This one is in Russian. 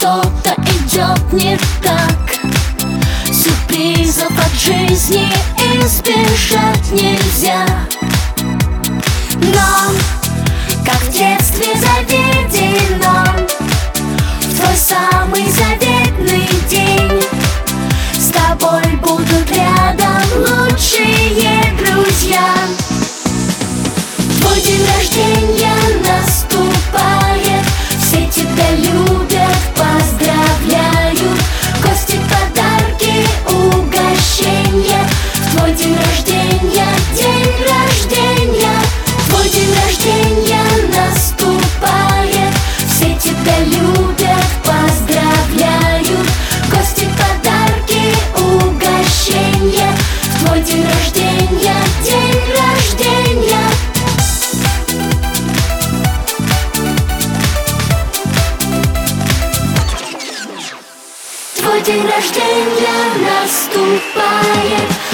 что-то идет не так. Сюрпризов от жизни избежать нельзя. Но, как в детстве заведено, в твой самый заветный день с тобой будут рядом лучшие друзья. Твой день рождения наступает, все тебя любят, поздравляют. Гости, подарки, угощения. В твой день рождения, день рождения. Твой день рождения наступает, все тебя любят, поздравляют. Гости, подарки, угощения. В твой день рождения, день рождения. Твой день рождения наступает,